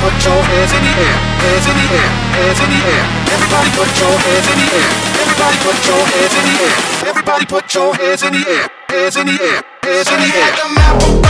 put your hands in the air, hands in the air, hands in the air. Everybody put your hands in the air. Everybody put your hands in the air. Everybody put your hands in the air, hands in the air, hands in the air.